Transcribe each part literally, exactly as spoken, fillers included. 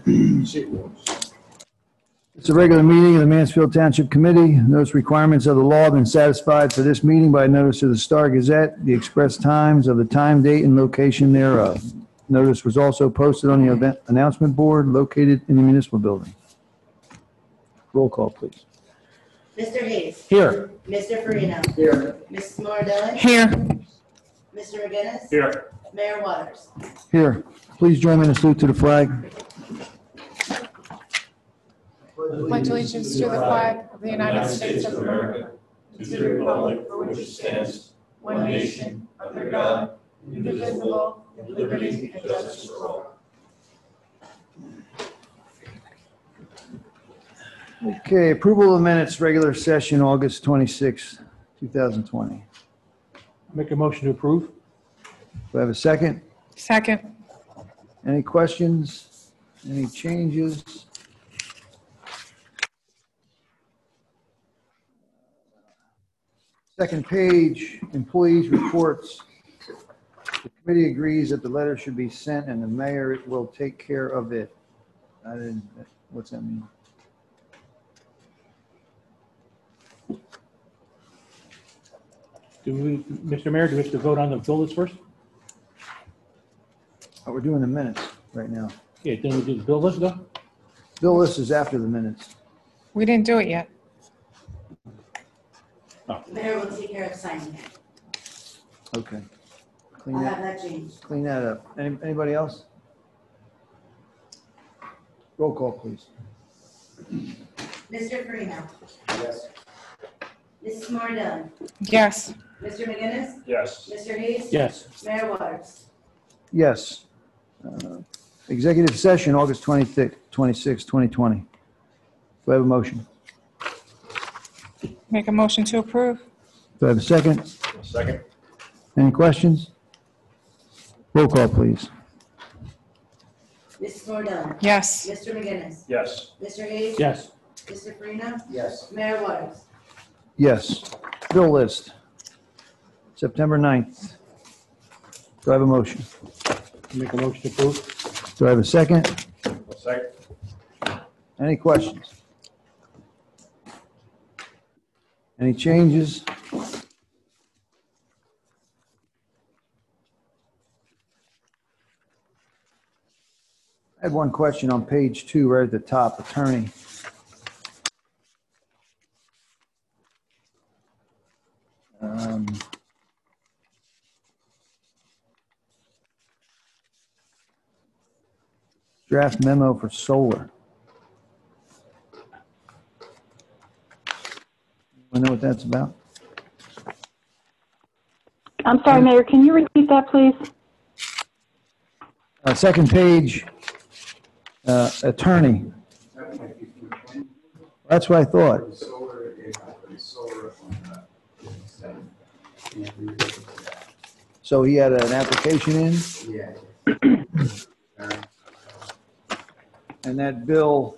It's a regular meeting of the Mansfield Township Committee. Notice requirements of the law have been satisfied for this meeting by notice of the Star Gazette, the express times of the time, date, and location thereof. Notice was also posted on the event announcement board located in the municipal building. Roll call, please. Mister Hayes. Here. Mister Farina. Here. Missus Mordelli. Here. Mister McGinnis. Here. Mayor Waters. Here. Please join me in a salute to the flag. Pledge allegiance to the flag of the United States of America, and to the republic for which it stands, one nation, under God, indivisible, with liberty and justice for all. Okay, approval of minutes, regular session, August twenty-sixth, two thousand twenty. Make a motion to approve. Do I have a second? Second. Any questions? Any changes? Second page, employees' reports. The committee agrees that the letter should be sent and the mayor will take care of it. I didn't, what's that mean? Do we, Mister Mayor, do we have to vote on the bill list first? Oh, we're doing the minutes right now. Yeah, then we do the bill list though? Bill list is after the minutes. We didn't do it yet. Mayor will take care of signing it. Okay. Clean I'll have that, that changed. clean that up. Any, anybody else? Roll call, please. Mister Farina. Yes. Missus Mordelli. Yes. Mister McGinnis. Yes. Mister Hayes. Yes. Mayor Waters. Yes. Uh, Executive session, August twenty-sixth, twenty twenty. Do I have a motion? Make a motion to approve. Do I have a second? Second. Any questions? Roll call, please. Missus Mordelli. Yes. Mister McGinnis. Yes. Mister Hayes. Yes. Mister Farina. Yes. Mayor Waters. Yes. Bill list, September ninth. Do I have a motion? Make a motion to approve. Do I have a second? Second. Any questions? Any changes? I had one question on page two, right at the top, attorney. Um, Draft memo for solar. I know what that's about. I'm sorry, Mayor, can you repeat that, please? Uh, second page, uh, attorney. That's what I thought. So he had an application in? Yeah. And that bill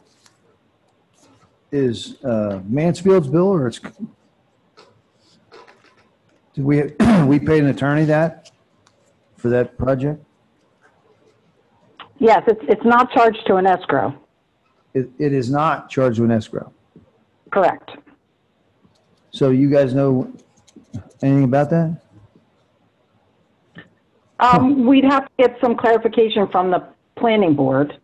is uh, Mansfield's bill, or it's, did we, we paid an attorney that, for that project? Yes, it's, it's not charged to an escrow. It, it is not charged with an escrow. Correct. So you guys know anything about that? Um, we'd have to get some clarification from the planning board.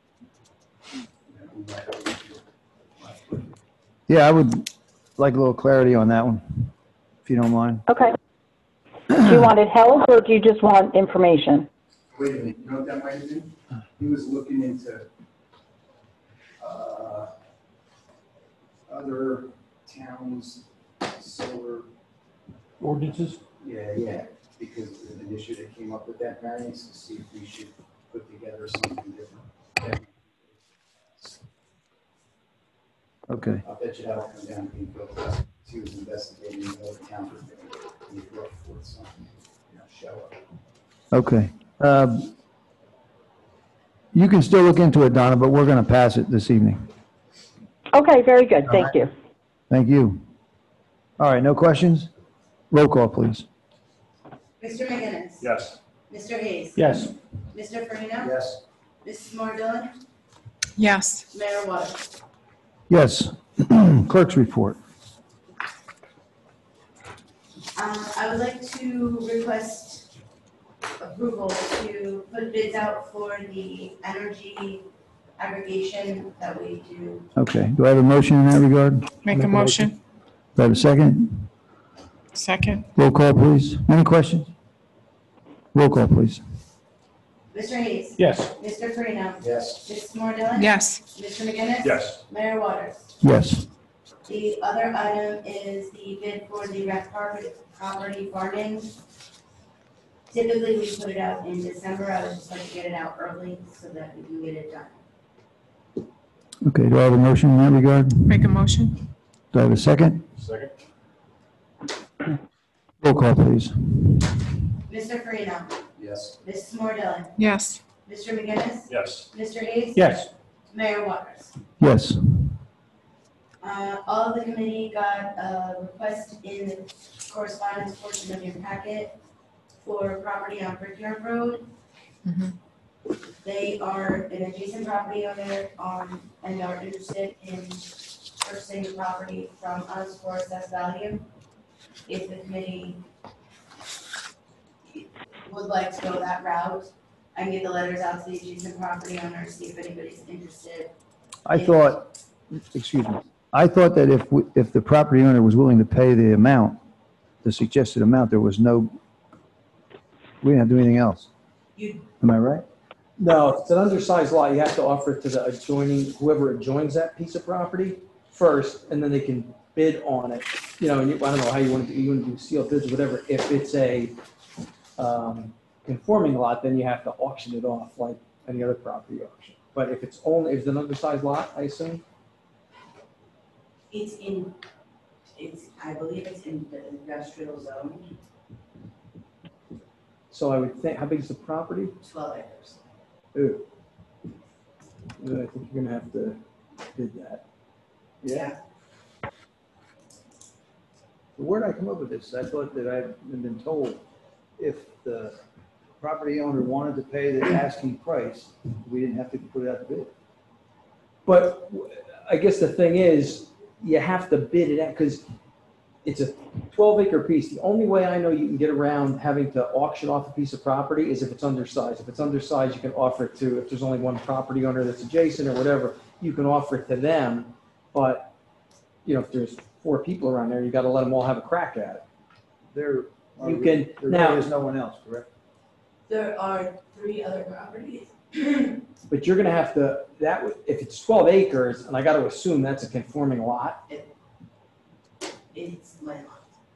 Yeah, I would like a little clarity on that one, if you don't mind. Okay. Do you want it held, or do you just want information? Wait a minute, you know what that might have been? He was looking into uh, other towns' solar. Ordinances? Yeah, yeah, because of an issue that came up with that variance, to see if we should put together something different. Okay. I'll bet you that'll come down to being built up. He was investigating the other towns was going to be brought forth something, you know, show up. Okay. Um, you can still look into it, Donna, but we're going to pass it this evening. Okay, very good. All Thank right. you. Thank you. All right, no questions? Roll call, please. Mister McGinnis. Yes. Mister Hayes. Yes. Mister Farina. Yes. Missus Mordelli. Yes. Mayor Waters? Yes. Clerk's report. Um, I would like to request approval to put bids out for the energy aggregation that we do. Okay, do I have a motion in that regard? Make a motion. Do I have a second? Second. Roll call, please. Any questions? Roll call, please. Mister Hayes? Yes. Mister Farina? Yes. Missus Smardell? Yes. Mister McGinnis? Yes. Mayor Waters? Yes. The other item is the bid for the rec property, property farming. Typically, we put it out in December. I would just like to get it out early so that we can get it done. Okay, do I have a motion in that regard? Make a motion. Do I have a second? Second. Roll call, please. Mister Farina? Yes. Missus Smardell? Yes. Mister McGinnis? Yes. Mister Hayes? Yes. Mayor Waters? Yes. Uh, all of the committee got a request in the correspondence portion of your packet for property on Brickyard Road. Mhm. They are an adjacent property owner, um, and are interested in purchasing the property from us for assessed value. If the committee would like to go that route, I can get the letters out to the adjacent property owners, see if anybody's interested. I thought, excuse me, I thought that if, we- if the property owner was willing to pay the amount, the suggested amount, there was no, we didn't have to do anything else. You, Am I right? No, if it's an undersized lot, you have to offer it to the adjoining, whoever adjoins that piece of property first, and then they can bid on it. You know, and you, I don't know how you want to do, you want to do sealed bids or whatever. If it's a um, conforming lot, then you have to auction it off like any other property auction. But if it's only, if it's an undersized lot, I assume? it's in, it's, I believe it's in the industrial zone, So I would think, how big is the property? twelve acres. Ooh. Then I think you're gonna have to bid that. Yeah. Where did I come up with this? I thought that I'd been told if the property owner wanted to pay the asking price, we didn't have to put it out to bid. But I guess the thing is, you have to bid it out because it's a twelve acre piece. The only way I know you can get around having to auction off a piece of property is if it's undersized. If it's undersized, you can offer it to, if there's only one property owner that's adjacent or whatever, you can offer it to them. But, you know, if there's four people around there, you got to let them all have a crack at it. There, You can- there now- really is no one else, correct? There are three other properties. But you're going to have to, that, would- if it's twelve acres, and I got to assume that's a conforming lot, It's landlocked.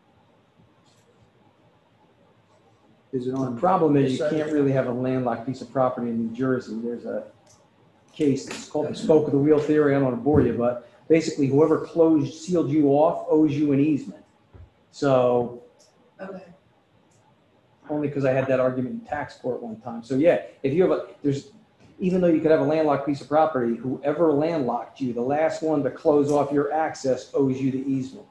Is it the on? problem is you can't really have a landlocked piece of property in New Jersey. There's a case, it's called the spoke of the wheel theory. I don't want to bore you, but basically whoever closed, sealed you off owes you an easement. So Okay. only because I had that argument in tax court one time. So yeah, if you have a, there's, even though you could have a landlocked piece of property, whoever landlocked you, the last one to close off your access owes you the easement.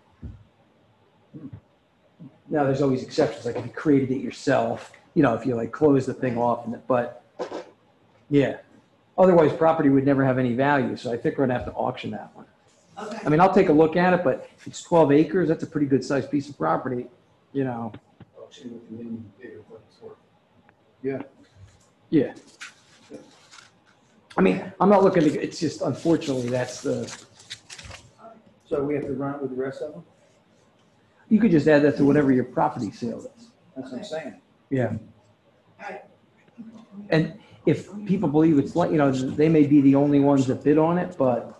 Now, there's always exceptions, like if you created it yourself, you know, if you like close the thing off, and but yeah. Otherwise, property would never have any value, so I think we're gonna have to auction that one. Okay. I mean, I'll take a look at it, but if it's twelve acres, that's a pretty good sized piece of property, you know. Auction with the bigger what it's worth. Yeah. Yeah. I mean, I'm not looking to, it's just unfortunately, that's the, So we have to run it with the rest of them? you could just add that to whatever your property sale is. That's what I'm saying. Yeah. Alright. And if people believe it's like, you know, they may be the only ones that bid on it, but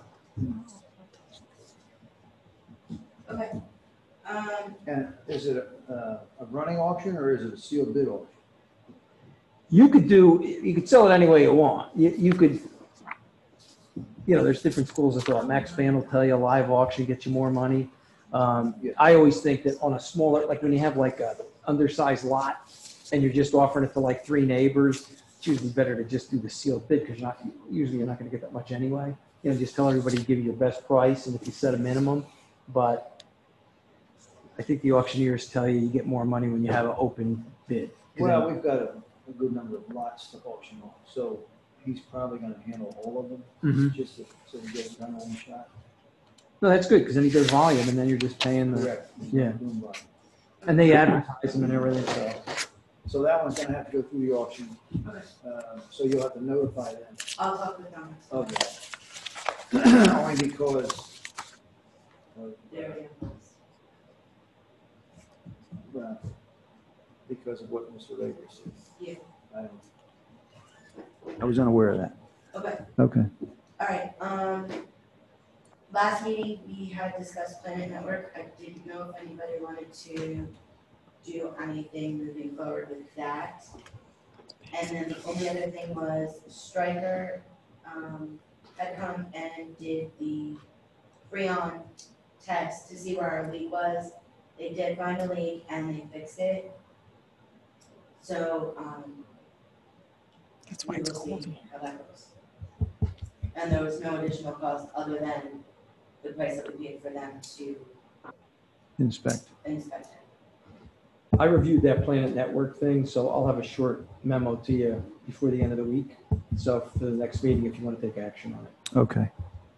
Okay. Um, And is it a, uh, a running auction or is it a sealed bid auction? you could do, you could sell it any way you want. You, you could, you know, there's different schools of thought. Max Fan will tell you a live auction gets you more money. Um, Yeah. I always think that on a smaller, like when you have like a undersized lot and you're just offering it to like three neighbors, it's usually better to just do the sealed bid because you're not, usually you're not going to get that much anyway. You know, just tell everybody to give you your best price and if you set a minimum. But I think the auctioneers tell you you get more money when you have an open bid. 'Cause Well, then- we've got a, a good number of lots to auction off, so he's probably gonna handle all of them, Mhm. just to, so he gets done on the shot. No, that's good, because then he does volume, and then you're just paying the, Correct. yeah. and they advertise them and everything, so. So that one's gonna have to go through the auction, uh, so you'll have to notify them I'll talk with them. of that. Only because, of, There we go. uh, because of what Mister Rager said. Yeah. I don't- I was unaware of that. Okay, Okay. all right, um, last meeting, we had discussed Planet Network. I didn't know if anybody wanted to do anything moving forward with that. And then the only other thing was Stryker, um, had come and did the Freon test to see where our leak was. They did find a leak and they fixed it. So, um, That's why we it's will cold. see how that goes. And there was no additional cost other than the price that we paid for them to Inspect. inspect it. I reviewed that Planet Network thing, so I'll have a short memo to you before the end of the week. So for the next meeting, if you want to take action on it. Okay.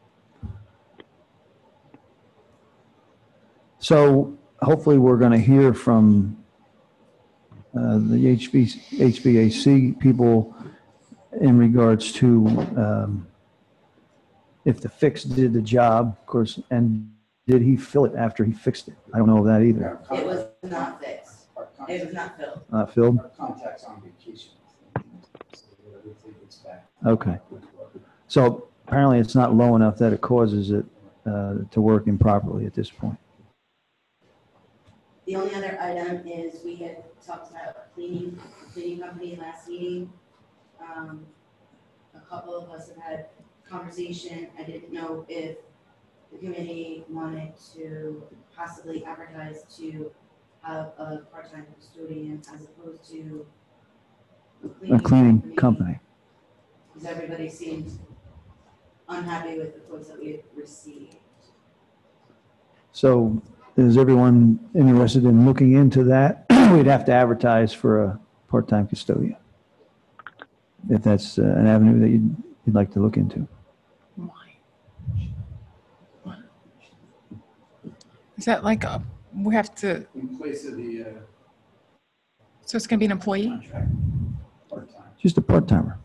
So hopefully we're going to hear from uh, the H V H V A C people in regards to um, if the fix did the job, of course, and did he fill it after he fixed it? I don't know that either. It was not fixed. Our It was contact- not filled. Uh, Phil? our contact's on vacation. So everything gets back. Okay. So apparently it's not low enough that it causes it uh, to work improperly at this point. The only other item is we had talked about cleaning, cleaning company last meeting. Um, a couple of us have had conversation. I didn't know if the committee wanted to possibly advertise to have a part-time custodian as opposed to A cleaning company. Because everybody seemed unhappy with the quotes that we had received. So is everyone interested in looking into that? We'd have to advertise for a part-time custodian. If that's uh, an avenue that you'd, you'd like to look into. Why? Is that like a, we have to, In place of the uh, so it's going to be an employee? contract, part-time. Just a part-timer.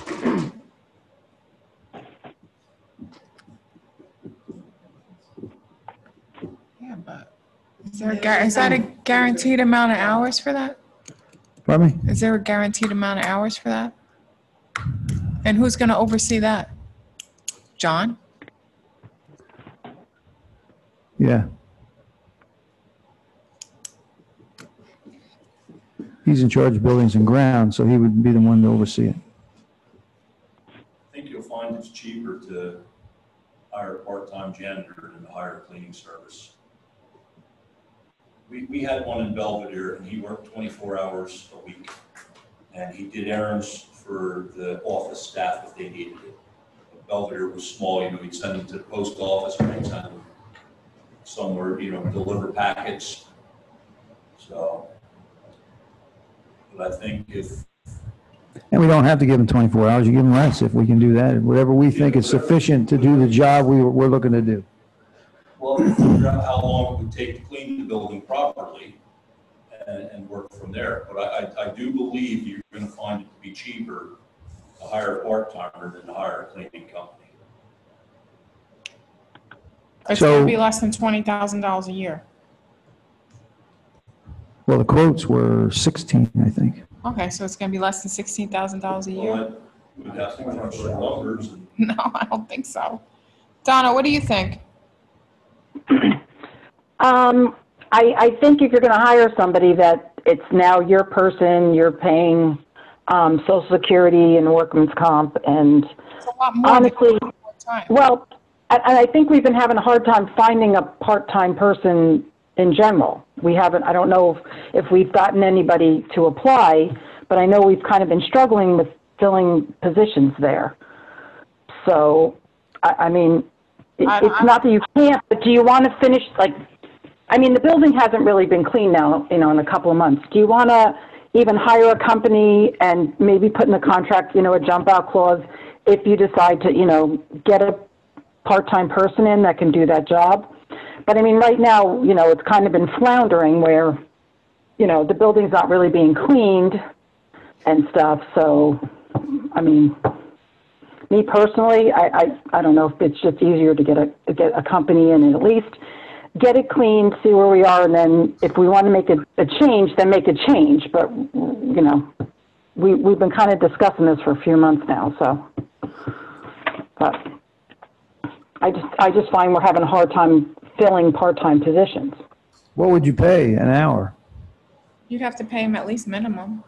Yeah, but is there a, guar- is that a guaranteed amount of hours for that? Pardon me? Is there a guaranteed amount of hours for that? And who's going to oversee that? John? Yeah. He's in charge of buildings and grounds, so he would be the one to oversee it. I think you'll find it's cheaper to hire a part-time janitor than to hire a cleaning service. We, we had one in Belvedere, and he worked twenty-four hours a week. And he did errands for the office staff if they needed it. Belvedere was small, you know, he'd send them to the post office, or he'd send them somewhere, you know, deliver packets. So, but I think if And we don't have to give him twenty-four hours, you give him less if we can do that. Whatever we think is sufficient to do the job we, we're looking to do. Well, we figure out how long it would take to clean the building properly and, and work from there. But I, I, I do believe you're gonna find it to be cheaper to hire a part-timer than to hire a cleaning company. It's So- going to be less than twenty thousand dollars a year. Well, the quotes were sixteen, I think. Okay, so it's going to be less than sixteen thousand dollars a year? Well, we'd have to crunch the numbers and No, I don't think so. Donna, what do you think? Um, I, I think if you're going to hire somebody that it's now your person, you're paying um, Social Security and workman's comp, and It's a lot more than honestly, part-time. well, and and I think we've been having a hard time finding a part-time person in general. We haven't, I don't know if, if we've gotten anybody to apply, but I know we've kind of been struggling with filling positions there. So, I, I mean, it, I- it's I- not that you can't, but do you want to finish, like, I mean, the building hasn't really been cleaned now, you know, in a couple of months. Do you want to, even hire a company and maybe put in the contract, you know, a jump out clause if you decide to, you know, get a part-time person in that can do that job. But I mean, right now, you know, it's kind of been floundering where, you know, the building's not really being cleaned and stuff. So, I mean, me personally, I, I, I don't know if it's just easier to get a, to get a company in and at least get it cleaned, see where we are, and then if we want to make a, a change, then make a change. But, you know, we, we've been kind of discussing this for a few months now, so. But I just, I just find we're having a hard time filling part-time positions. What would you pay an hour? You'd have to pay him at least minimum.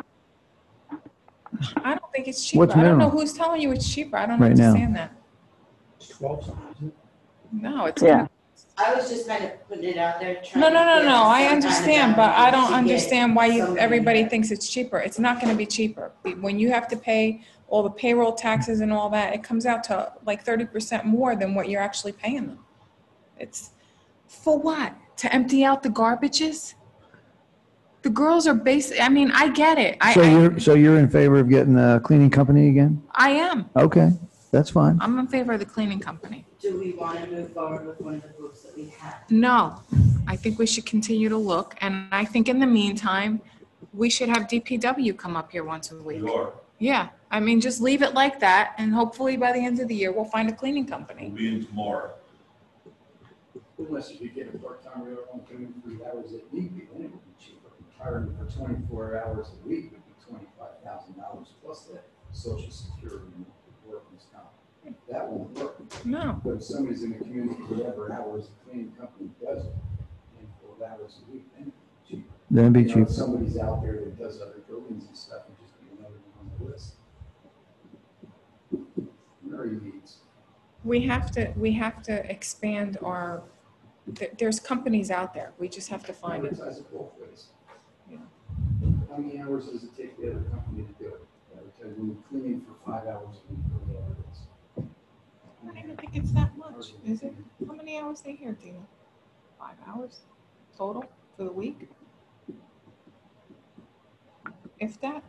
I don't think it's cheaper. What's I don't know minimum? who's telling you it's cheaper. I don't Right now. understand that. Twelve something, isn't it? No, it's. Yeah. I was just kind of putting it out there. trying No, to no, no, get no, some I kind of understand, but I don't to get understand why you, somebody everybody that- thinks it's cheaper. It's not gonna be cheaper. When you have to pay all the payroll taxes and all that, it comes out to like thirty percent more than what you're actually paying them. It's, for what? To empty out the garbages? The girls are basic, I mean, I get it. I, So I, you're, so you're in favor of getting a cleaning company again? I am. Okay, that's fine. I'm in favor of the cleaning company. Do we want to move forward with one of the groups that we have? No, I think we should continue to look, and I think in the meantime, we should have D P W come up here once a week. You are. Yeah, I mean, just leave it like that, and hopefully by the end of the year, we'll find a cleaning We'll company. be in tomorrow. Unless you could get a part-time, we don't doing three hours at need be, then it would be cheaper. Hiring for twenty-four hours a week would be twenty-five thousand dollars plus that social security and workers' comp. That won't work. No, But if somebody's in the community, whatever hours the cleaning company does, it, and four hours a week, then it'd be cheaper. That'd be You know, cheap. if somebody's out there that does other buildings and stuff, and just be another one on the list. Mary needs. we have to, we have to expand our, there- there's companies out there, we just have to find it. Advertise it both ways. Yeah. How many hours does it take the other company to do it? Advertise when you're cleaning for five hours a week or whatever it is. I don't even think it's that much, is it? How many hours they here, Dina? Five hours total for the week? If that?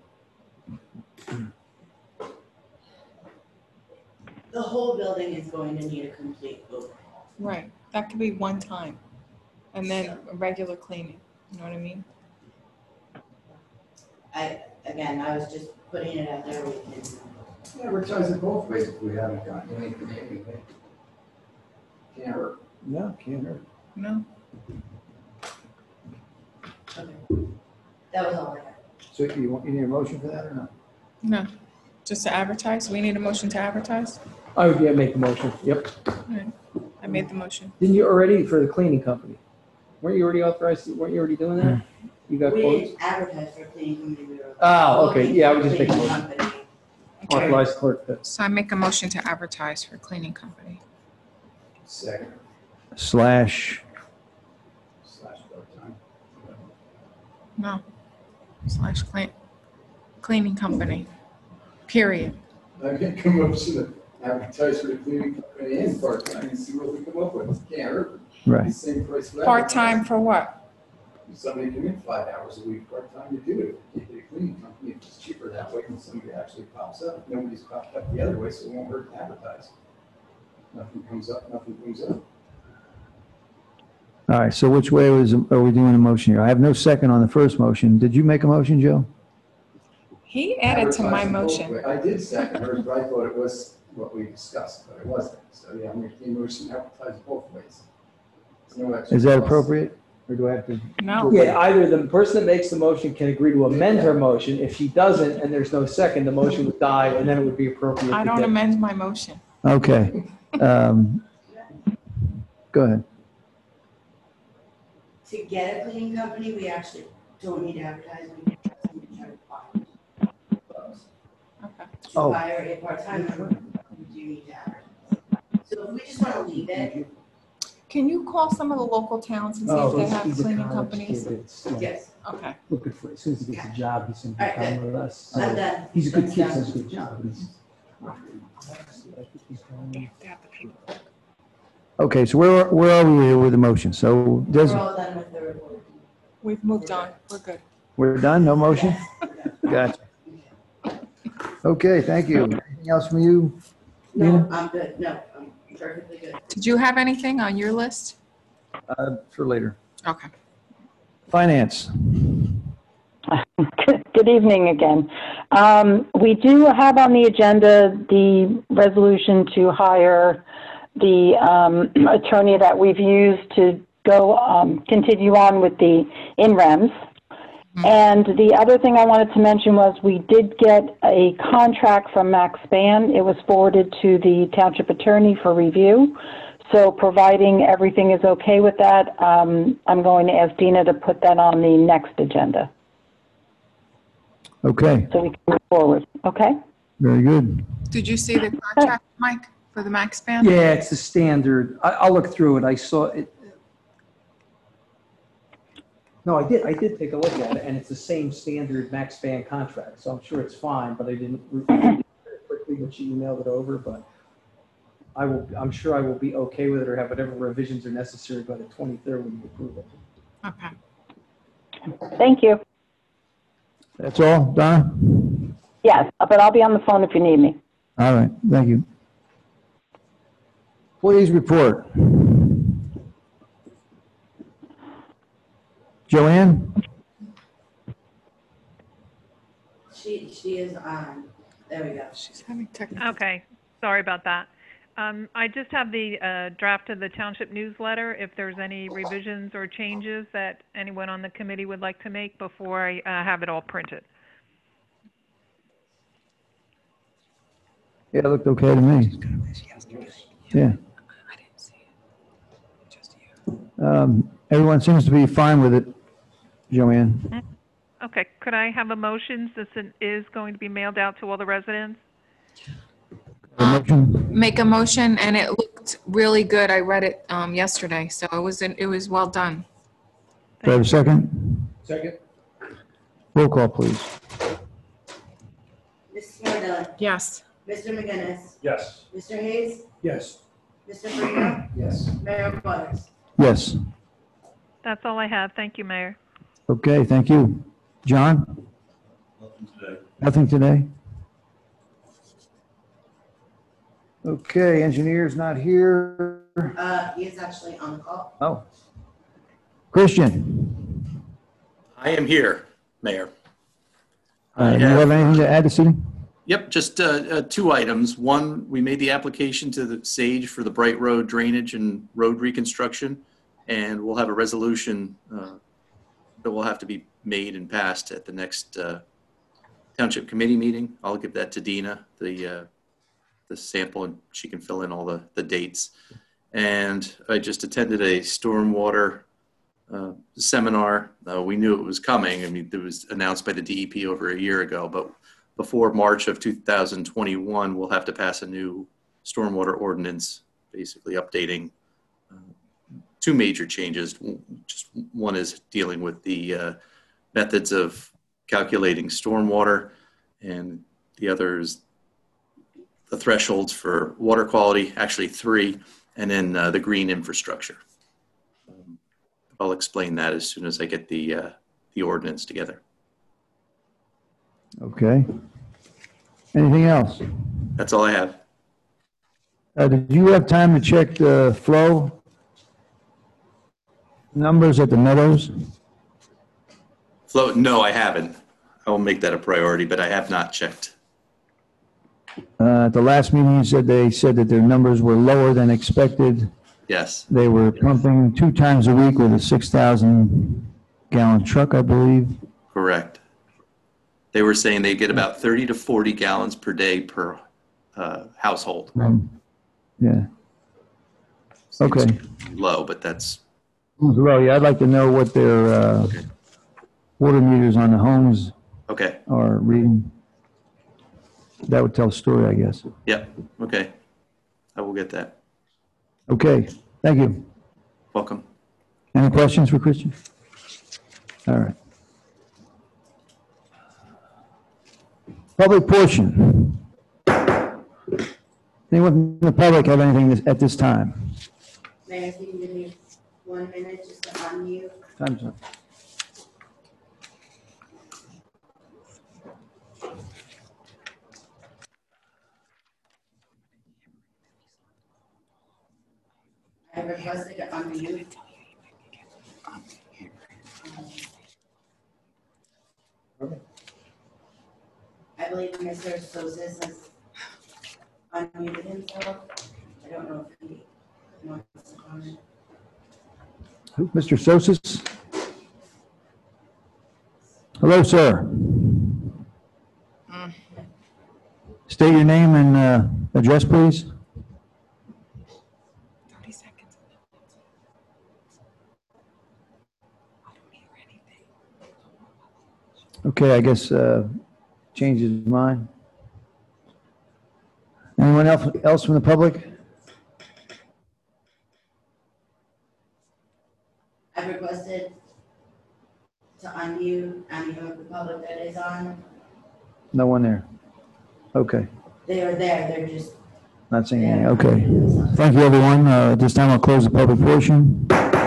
The whole building is going to need a complete overhaul. Right, that could be one time, and then a regular cleaning, you know what I mean? I, again, I was just putting it out there. We can, Advertise it both ways if we haven't gotten anything anyway. Can't hurt. No, can't hurt. No? okay. That was all I had. So you want, you need a motion for that or not? No, just to advertise, we need a motion to advertise? I would, yeah, make the motion, yep. I made the motion. Didn't you already for the cleaning company? Weren't you already authorized, weren't you already doing that? You got We quotes? didn't advertise for cleaning company. We were Oh, okay, looking yeah, I for would just make a cleaning motion. company. Okay, Authorized clerk to. so I make a motion to advertise for cleaning company. Second Slash, slash part-time. No, slash clean, cleaning company, period. I make a motion to advertise for the cleaning company and part-time and see what we come up with. Can't hurt. right. The same price for Part-time for what? If somebody come in five hours a week, part-time, you do it. You get a cleaning company, if it's cheaper that way, and somebody actually pops up. Nobody's popped up the other way, so it won't hurt to advertise. Nothing comes up, nothing comes up. All right, so which way was, are we doing a motion here? I have no second on the first motion. Did you make a motion, Joe? He added to my Advertise it both motion. ways. I did second hers, but I thought it was what we discussed, but it wasn't. So, yeah, I'm making a motion to advertise both ways. There's no extra Is that cost. appropriate? Or do I have to? No, Yeah, either the person that makes the motion can agree to amend her motion. If she doesn't and there's no second, the motion would die and then it would be appropriate. I to don't get- amend my motion. Okay. Um, Go ahead. To get a cleaning company, we actually don't need to advertise. We can trust them to try to find folks. Okay. To Oh. hire a part-time member, we do need to advertise. So if we just want to leave it, Can you call some of the local towns and see Oh, if they he's- have he's a cleaning college companies? kid. It's, yeah, yes, Okay. Looking for, as soon as he gets a job, he's gonna All right, become with us. I'm done. He's a good That's kid, done. does a good job. but he's- They have to have the paperwork. Okay, so where, where are we with the motion? So We're does, all done with the report. We've moved on, we're good. We're done? No motion? Gotcha. Okay, thank you. Anything else from you? No, I'm good, no, I'm perfectly good. Did you have anything on your list? Uh, for later. Okay. Finance. Good evening again. Um, we do have on the agenda the resolution to hire the um, attorney that we've used to go um, continue on with the in rems. And the other thing I wanted to mention was we did get a contract from Max Span. It was forwarded to the township attorney for review. So providing everything is okay with that, um, I'm going to ask Dina to put that on the next agenda Okay, so we can move forward. Okay? very good. Did you see the contract, Mike, for the Max Span? Yeah, it's the standard. I, I'll look through it. I saw it. No, I did, I did take a look at it, and it's the same standard Max Span contract, so I'm sure it's fine, but I didn't read it very quickly when she emailed it over, but I will, I'm sure I will be okay with it or have whatever revisions are necessary by the twenty-third when you approve it. Okay. Thank you. That's all, Donna? Yes, but I'll be on the phone if you need me. All right, thank you. Please report. Joanne? She, she is on, there we go. She's having technical. Okay, sorry about that. Um, I just have the uh, draft of the township newsletter. If there's any revisions or changes that anyone on the committee would like to make before I uh, have it all printed. Yeah, it looked okay to me. Yeah. Um, everyone seems to be fine with it, Joanne. Okay, could I have a motion since it is going to be mailed out to all the residents? A motion? Make a motion, and it looked really good. I read it um, yesterday, so it was, it was well done. Do I have a second? Second? Roll call, please. Missus Smardella, Yes. Mister McGinnis, Yes. Mister Hayes, Yes. Mister Bruno, Yes. Mayor Butters. Yes. That's all I have. Thank you, Mayor. Okay, thank you. John? Nothing today. Nothing today? Okay, engineer's not here. Uh, he is actually on the call. Oh. Christian? I am here, Mayor. Uh, do you have anything to add this evening? Yep, just uh, uh, two items. One, we made the application to the SAGE for the Bright Road drainage and road reconstruction, and we'll have a resolution uh, that will have to be made and passed at the next uh, Township Committee meeting. I'll give that to Dina, the uh, the sample, and she can fill in all the, the dates. And I just attended a stormwater uh, seminar. Uh, we knew it was coming. I mean, it was announced by the D E P over a year ago, but before March of two thousand twenty-one, we'll have to pass a new stormwater ordinance, basically updating uh, two major changes. Just one is dealing with the uh, methods of calculating stormwater, and the other is the thresholds for water quality, actually three, and then uh, the green infrastructure. Um, I'll explain that as soon as I get the, uh, the ordinance together. Okay. Anything else? That's all I have. Uh, did you have time to check the flow numbers at the Meadows? Flo, no, I haven't. I will make that a priority, but I have not checked. Uh, at the last meeting, you said they said that their numbers were lower than expected. Yes, They were pumping two times a week with a six thousand gallon truck, I believe. correct. They were saying they get about thirty to forty gallons per day per uh, household. Um, Yeah. Seems Okay. low, but that's, Well, yeah, I'd like to know what their uh, water meters on the homes okay. are reading. That would tell a story, I guess. Yep, okay. I will get that. Okay, thank you. Welcome. Any questions for Christian? All right. Public portion. Anyone from the public have anything this- at this time? Mayor, if you can give me one minute just to unmute. Time's up. requested to unmute. I believe Mister Sosis has unmuted himself. I don't know if he wants to comment. Who, Mister Sosis? Hello, sir. State your name and uh, address, please. thirty seconds. Okay, I guess uh, change his mind. Anyone else, else from the public? I've requested to unmute anyone of the public that is on. No one there. Okay, They are there, they're just. not saying anything. Okay. Thank you, everyone. Uh, At this time, I'll close the public portion.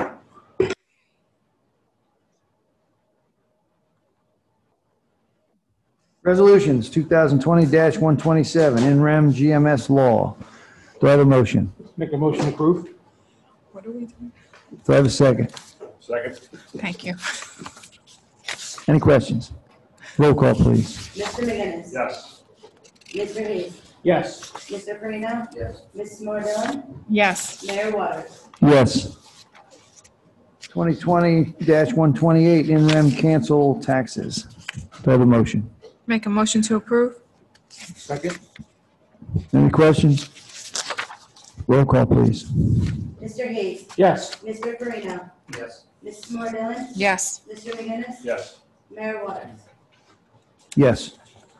Resolutions, two thousand twenty dash one twenty-seven, in rem G M S law. Do I have a motion? Make a motion approved? What are we doing? Do I have a second? Second. Thank you. Any questions? Roll call, please. Mister McGinnis. Yes. Mister Hayes. Yes. Mister Farina. Yes. Missus Smardone. Yes. Mayor Waters. Yes. twenty twenty dash one twenty-eight, in rem cancel taxes. Do I have a motion? Make a motion to approve? Second. Any questions? Roll call, please. Mister Hayes. Yes. Mister Farina. Yes. Missus Smardone. Yes. Mister McGinnis. Yes. Mayor Waters. Yes.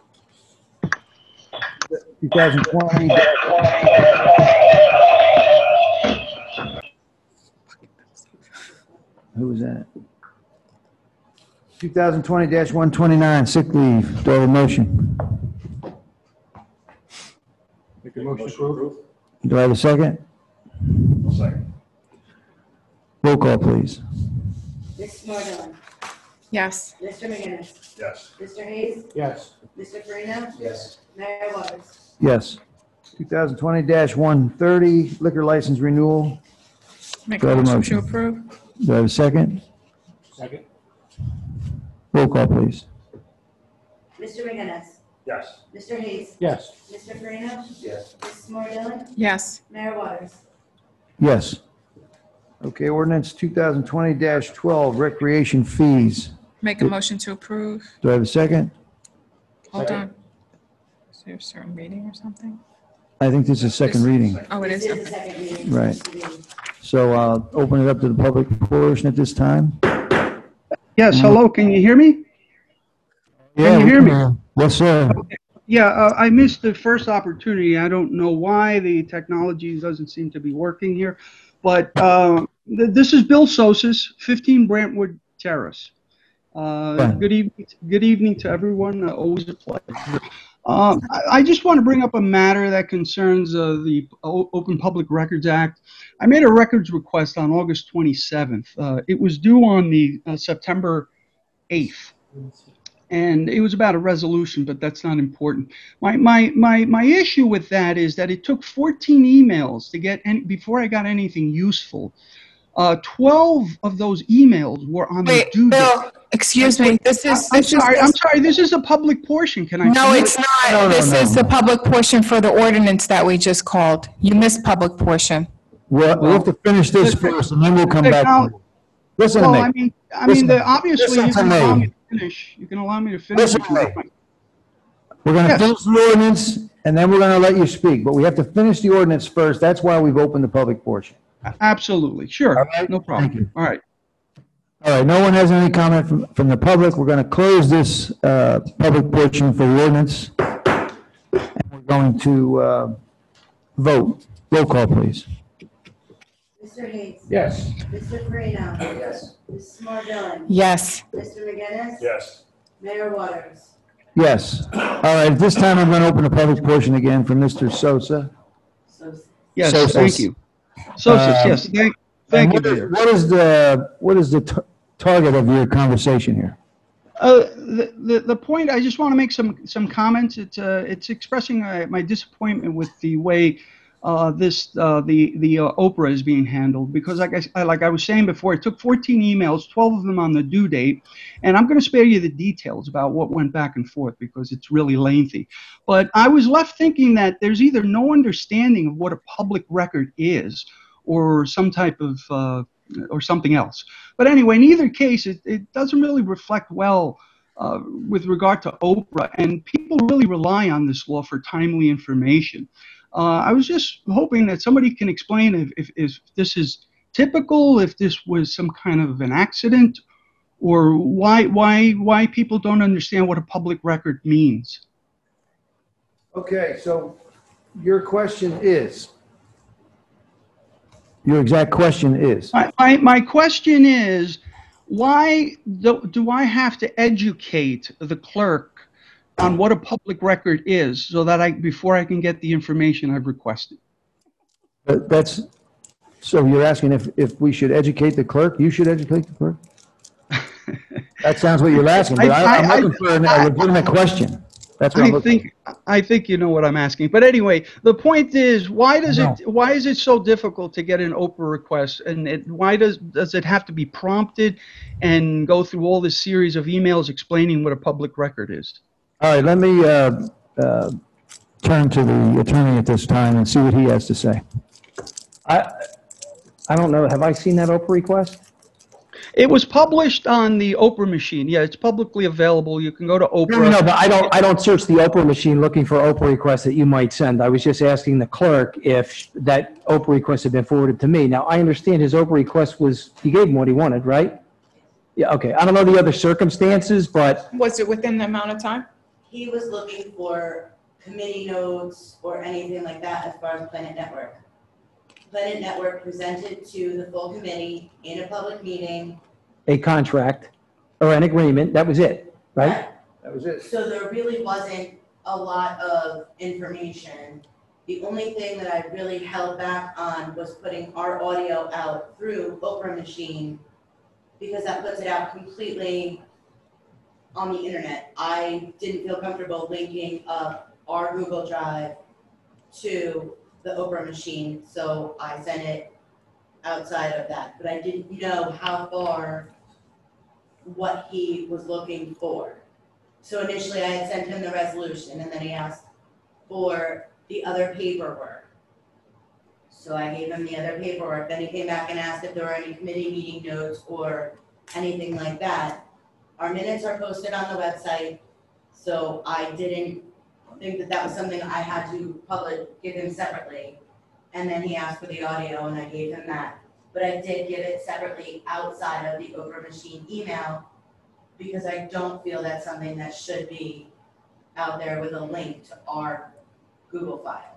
twenty twenty. Who was that? twenty twenty dash one twenty-nine, sick leave. Do I have a motion? Make a motion approved? Do I have a second? Second. Roll call, please. Missus Smardone. Yes. Mister McGinnis. Yes. Mister Hayes. Yes. Mister Farina. Yes. Mayor Waters. Yes. twenty twenty dash one thirty, liquor license renewal. Make Do I a have a motion to motion? approve? Do I have a second? Second. Roll call, please. Mister McGinnis. Yes. Mister Hayes. Yes. Mister Farina. Yes. Missus Smardone. Yes. Mayor Waters. Yes. Okay, ordinance twenty twenty dash twelve, recreation fees. Make a motion to approve? Do I have a second? Hold Second. on. Is there a certain reading or something? I think this is second reading. Oh, it This is? is the Okay. second reading. Right. So I'll open it up to the public portion at this time. Yes, hello, can you hear me? Yeah, you we hear me? uh, Yes, sir. Yeah, uh, I missed the first opportunity. I don't know why the technology doesn't seem to be working here. But uh, th- this is Bill Sosis, fifteen Brantwood Terrace. Uh, Fine. Good evening, good evening to everyone. Uh, Always a pleasure. Uh, I I just want to bring up a matter that concerns uh, the O- Open Public Records Act. I made a records request on August twenty-seventh. Uh, It was due on the uh, September eighth. And it was about a resolution, but that's not important. My my my my issue with that is that it took fourteen emails to get any before I got anything useful. Uh, twelve of those emails were on the Wait, due date. Bill, excuse me, this is, I'm this is, sorry, I'm sorry. This is a public portion. Can I? no, finish? it's No, not. no, This no, is no. the public portion for the ordinance that we just called. You missed public portion. We'll, we'll have to finish this first, and then we'll come back. to it. Listen to Well, I me. mean, I Listen- mean, the, obviously listen you to can allow me. me to finish. You can allow me to finish. Listen to me. We're going to Yes. finish the ordinance, and then we're going to let you speak. But we have to finish the ordinance first. That's why we've opened the public portion. Absolutely, sure, All right. no problem. Thank you. All right. All right, no one has any comment from, from the public. We're going to close this uh, public portion for the ordinance. And we're going to uh, vote. Roll call, please. Mister Hayes. Yes. Mister Farina. Yes. Missus Smardone. Yes. Mister McGinnis. Yes. Mayor Waters. Yes. All right, at this time, I'm going to open the public portion again for Mister Sosa. So Yes, Sosis. thank you. Sosis, Um, yes, thank, And thank you, what is- Mayor. What is the, what is the t- target of your conversation here? Uh, the, the, the point, I just want to make some, some comments. It's, uh, it's expressing uh, my disappointment with the way uh, this uh, the the uh, Oprah is being handled, because like I, like I was saying before, it took fourteen emails, twelve of them on the due date, and I'm going to spare you the details about what went back and forth because it's really lengthy. But I was left thinking that there's either no understanding of what a public record is, or some type of uh, or something else. But anyway, in either case, it, it doesn't really reflect well uh, with regard to Oprah, and people really rely on this law for timely information. Uh, I was just hoping that somebody can explain if, if, if this is typical, if this was some kind of an accident, or why why why people don't understand what a public record means. Okay, so your question is, your exact question is? My, my, my question is, why do, do I have to educate the clerk on what a public record is so that I, before I can get the information I've requested? Uh, That's, so you're asking if, if we should educate the clerk? You should educate the clerk? That sounds what you're asking, but I, I'm I- I- looking for a legitimate question. That's what I'm I looking for. think I think you know what I'm asking. But anyway, the point is, why does No. it why is it so difficult to get an Oprah request, and it, why does does it have to be prompted and go through all this series of emails explaining what a public record is? All right, let me uh, uh, turn to the attorney at this time and see what he has to say. I, I don't know, have I seen that Oprah request? It was published on the Oprah machine. Yeah, it's publicly available. You can go to Oprah. No, no, no, but I don't, I don't search the Oprah machine looking for Oprah requests that you might send. I was just asking the clerk if that Oprah request had been forwarded to me. Now, I understand his Oprah request was, he gave him what he wanted, right? Yeah, okay. I don't know the other circumstances, but Was it within the amount of time? He was looking for committee notes or anything like that as far as Planet Network. Planet Network presented to the full committee in a public meeting. a contract or an agreement, that was it, right? That was it. So there really wasn't a lot of information. The only thing that I really held back on was putting our audio out through Oprah machine, because that puts it out completely on the internet. I didn't feel comfortable linking up our Google Drive to the Oprah machine, so I sent it outside of that. But I didn't know how far, what he was looking for. So initially I had sent him the resolution, and then he asked for the other paperwork. So I gave him the other paperwork. Then he came back and asked if there were any committee meeting notes or anything like that. Our minutes are posted on the website, so I didn't think that that was something I had to public, give him separately. And then he asked for the audio, and I gave him that. But I did give it separately outside of the Oprah machine email, because I don't feel that's something that should be out there with a link to our Google file.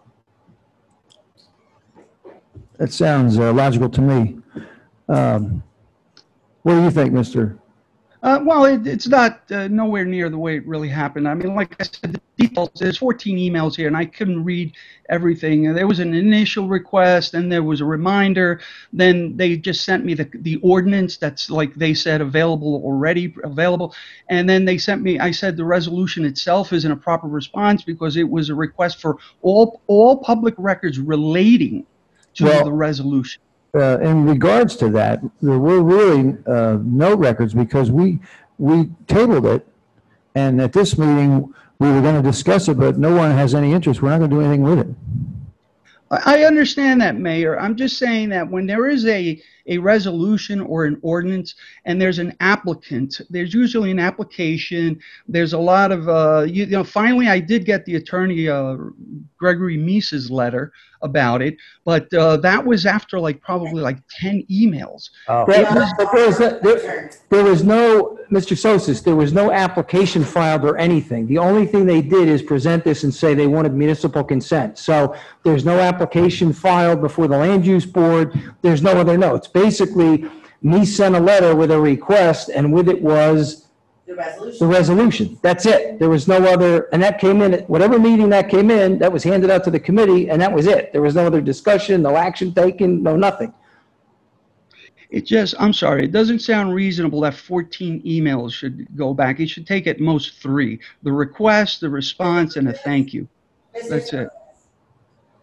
That sounds uh, logical to me. Um, What do you think, Mister? Uh, well, it, it's not uh, nowhere near the way it really happened. I mean, like I said, the details, there's fourteen emails here, and I couldn't read everything. There was an initial request, and there was a reminder. Then they just sent me the, the ordinance that's, like they said, available already, available. And then they sent me, I said the resolution itself isn't a proper response because it was a request for all, all public records relating to Well- the resolution. Uh, in regards to that, there were really uh, no records because we we tabled it, and at this meeting we were going to discuss it, but no one has any interest. We're not going to do anything with it. I understand that, Mayor. I'm just saying that when there is a, a resolution or an ordinance and there's an applicant, there's usually an application. There's a lot of, uh, you, you know, finally I did get the attorney, uh, Gregory Meese's letter about it, but uh, that was after like probably like ten emails. But, but there, was a, there, there was no, Mister Sosis, there was no application filed or anything. The only thing they did is present this and say they wanted municipal consent. So there's no application filed before the land use board. There's no other notes. Basically, me sent a letter with a request, and with it was The resolution. the resolution. That's it. There was no other, and that came in, at whatever meeting that came in, that was handed out to the committee, and that was it. There was no other discussion, no action taken, no nothing. It just, I'm sorry, it doesn't sound reasonable that fourteen emails should go back. It should take at most three. The request, the response, and a thank you. Mister That's it.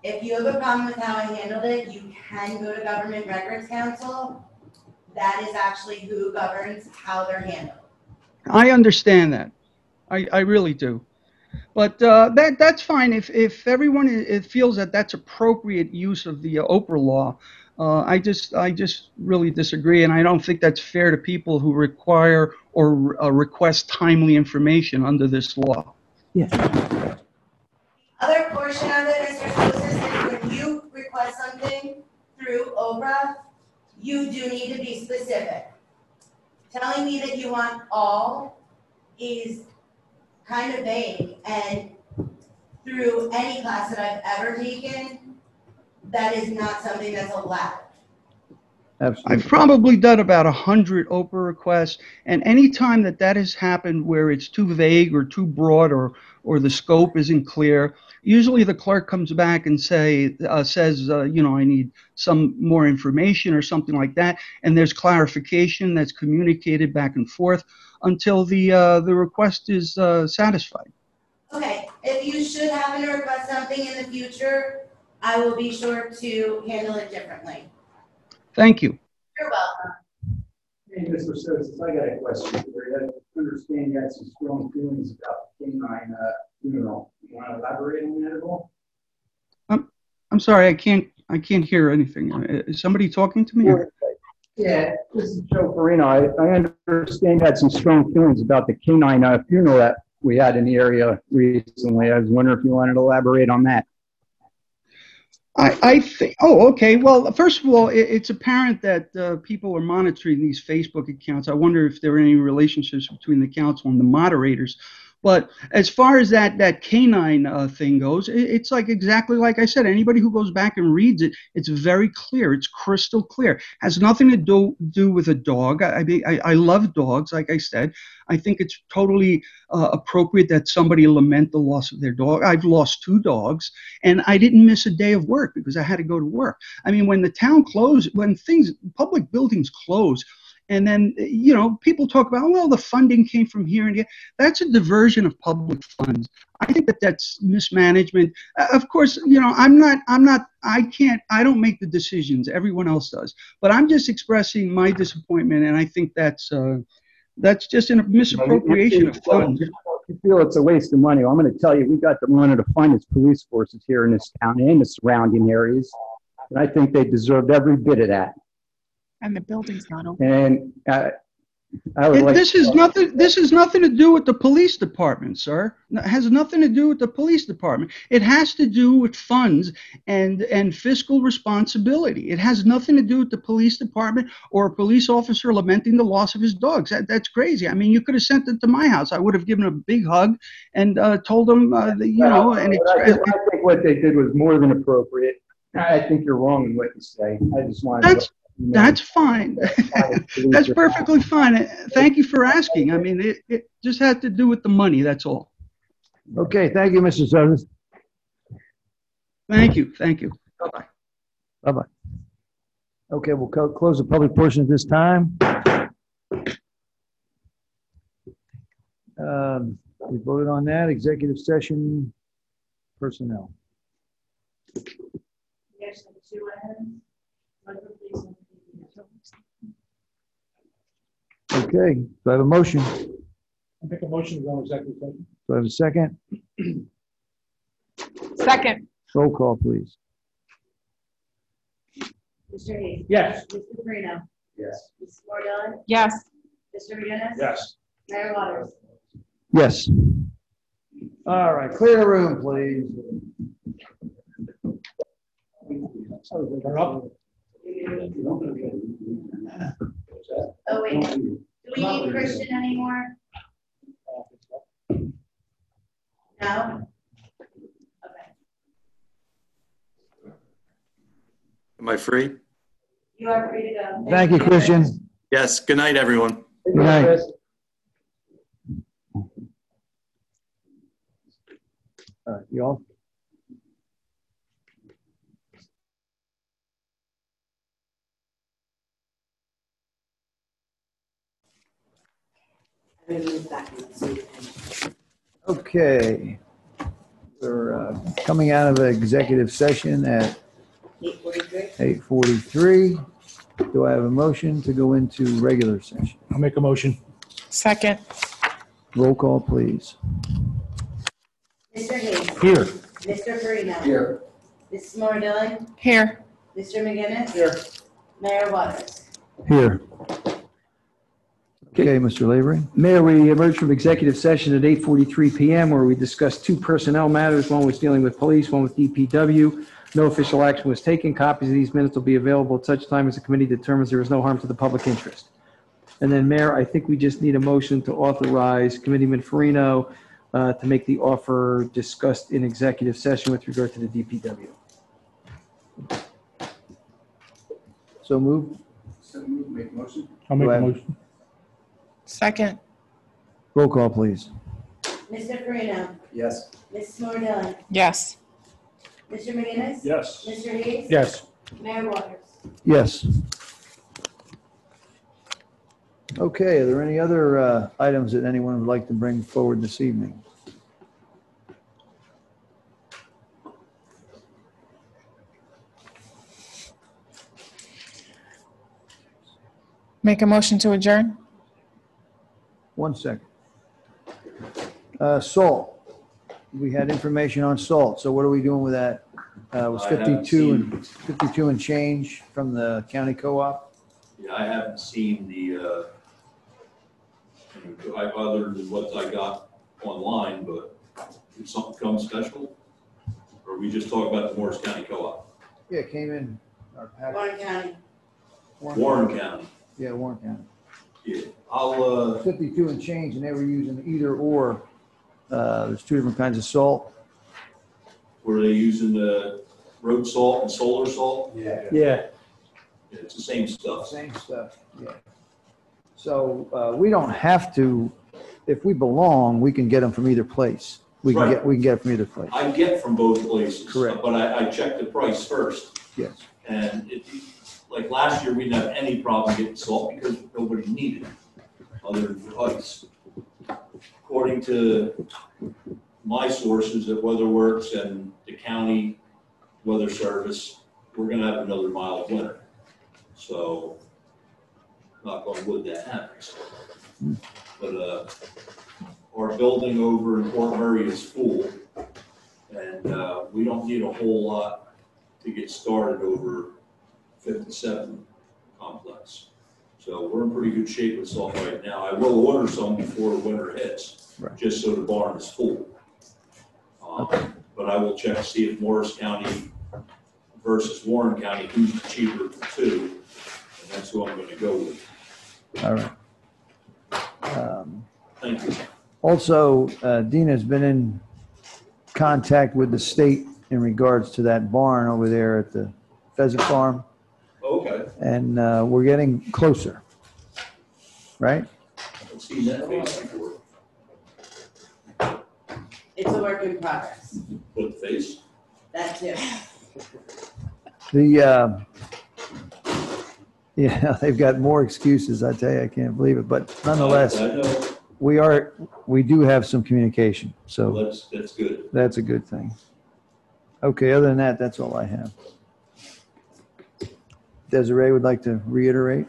If you have a problem with how I handled it, you can go to Government Records Council. That is actually who governs how they're handled. I understand that. I, I really do. But uh, that that's fine. If if everyone i- it feels that that's appropriate use of the uh, Oprah law, uh, I just I just really disagree, and I don't think that's fair to people who require or uh, request timely information under this law. Other portion of it, Mister Sosa, is when you request something through Oprah, you do need to be specific. Telling me that you want all is kind of vague, and through any class that I've ever taken, that is not something that's allowed. Absolutely. I've probably done about a hundred Oprah requests, and any time that that has happened where it's too vague or too broad or or the scope isn't clear, usually the clerk comes back and say uh, says uh, you know, I need some more information or something like that, and there's clarification that's communicated back and forth until the uh, the request is uh, satisfied. Okay, if you should happen to request something in the future, I will be sure to handle it differently. Thank you. You're welcome. Hey, Mister Sosa, I got a question for you. I understand you had some strong feelings about the canine uh, funeral. You want to elaborate on that at all? I'm I'm sorry, I can't I can't hear anything. Uh, Is somebody talking to me? Yeah, this is Joe Farina. I, I understand you had some strong feelings about the canine uh, funeral that we had in the area recently. I was wondering if you wanted to elaborate on that. I, I think, oh, okay. Well, first of all, it, it's apparent that uh, people are monitoring these Facebook accounts. I wonder if there are any relationships between the council and the moderators. But as far as that that canine uh, thing goes, it, it's like exactly like I said. Anybody who goes back and reads it, it's very clear. It's crystal clear. Has nothing to do do with a dog. I, I mean, I, I love dogs. Like I said, I think it's totally uh, appropriate that somebody lament the loss of their dog. I've lost two dogs, and I didn't miss a day of work because I had to go to work. I mean, when the town closed, when things, public buildings close, and then, you know, people talk about, well, the funding came from here and here. That's a diversion of public funds. I think that that's mismanagement. Uh, of course, you know, I'm not, I'm not, I can't, I don't make the decisions. Everyone else does. But I'm just expressing my disappointment, and I think that's, uh, that's just a misappropriation of funds. If you feel it's a waste of money, well, I'm going to tell you, we got the, one of the finest police forces here in this town and the surrounding areas. And I think they deserved every bit of that. And the building's not open. And uh, I would It- like. This is nothing, this has nothing to do with the police department, sir. It has nothing to do with the police department. It has to do with funds and, and fiscal responsibility. It has nothing to do with the police department or a police officer lamenting the loss of his dogs. That, that's crazy. I mean, you could have sent it to my house. I would have given him a big hug and uh, told him, uh, that, you know, and it's, I think, I think what they did was more than appropriate. I think you're wrong in what you say. I just wanted to. That's, that's fine. That's perfectly fine. Thank you for asking. I mean, it, it just had to do with the money, that's all. Okay, thank you, Mister Sosa. Thank you, thank you. Bye-bye. Bye-bye. Okay, we'll co- close the public portion at this time. Um, we voted on that, executive session, personnel. Yes, two items. Okay, do I have a motion? Do I make a motion to go into executive session. I have a second? Second. Roll call, please. Mister Hayes. Yes. Mister Farina. Yes. Miz Cordell. Yes. Mister Yunus. Yes. Mayor Waters. Yes. All right, clear the room, please. They're up. Oh, wait, do we need Christian anymore? No? Okay. Am I free? You are free to go. Thank you, Christian. Yes. Good night, everyone. Good night. All right, you all? Okay. We're uh, coming out of an executive session at Eight forty-three? eight forty-three. Do I have a motion to go into regular session? I'll make a motion. Second. Roll call, please. Mister Hayes? Here. Mister Farina? Here. Missus Mordelli? Here. Mister McGinnis? Here. Mayor Waters? Here. Okay, Mister Lavery. Mayor, we emerged from executive session at eight forty-three PM where we discussed two personnel matters. One was dealing with police, one with D P W. No official action was taken. Copies of these minutes will be available at such time as the committee determines there is no harm to the public interest. And then, Mayor, I think we just need a motion to authorize Committeeman Farino uh, to make the offer discussed in executive session with regard to the D P W. So moved. So move, make a motion. I'll make Do I a have- motion. Second. Roll call, please. Mister Farina? Yes. Missus Mordelli? Yes. Mister McGinnis? Yes. Mister Hayes? Yes. Mayor Waters? Yes. Okay, are there any other uh, items that anyone would like to bring forward this evening? Make a motion to adjourn? One second. Uh, Salt. We had information on salt, so what are we doing with that? Uh, It was I haven't fifty-two and, fifty-two and change from the county co-op? Yeah, I haven't seen the, uh, I- other than what I got online, but did something come special? Or we just talk about the Morris County Co-op? Yeah, it came in our packet. Warren County? Warren County, Yeah, Warren County. yeah. I'll, uh, fifty-two and change, and they were using either or. Uh, There's two different kinds of salt. were they using the road salt and solar salt? Yeah. Yeah. Yeah, it's the same stuff. Same stuff, yeah. So uh, we don't have to, if we belong, we can get them from either place. We can Right. get, we can get it from either place. I get from both places. Correct. But I, I checked the price first. Yes. And it, like last year, we didn't have any problem getting salt because nobody needed it, other than for ice. According to my sources at WeatherWorks and the county weather service, we're gonna have another mild winter. So, knock on wood, that happens. But, uh, our building over in Port Murray is full, and, uh, we don't need a whole lot to get started over fifty-seven complex. So we're in pretty good shape with salt right now. I will order some before winter hits, Right. just so the barn is full. Um, But I will check to see if Morris County versus Warren County, who's cheaper of the two, and that's who I'm gonna go with. All right. Um, Thank you. Also, uh, Dina's been in contact with the state in regards to that barn over there at the pheasant farm, Okay, and uh, we're getting closer, right? I've seen that face before. It's a work in progress. What face? That too. The, uh, yeah, they've got more excuses, I tell you, I can't believe it, but nonetheless, I know, we are, we do have some communication, so so that's, that's good. that's a good thing. Okay, other than that, that's all I have. Desiree would like to reiterate?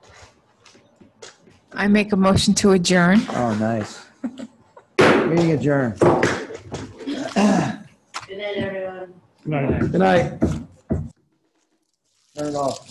I make a motion to adjourn. Oh, nice. Meeting adjourned. Good night, everyone. Good night. Good night. Turn it off.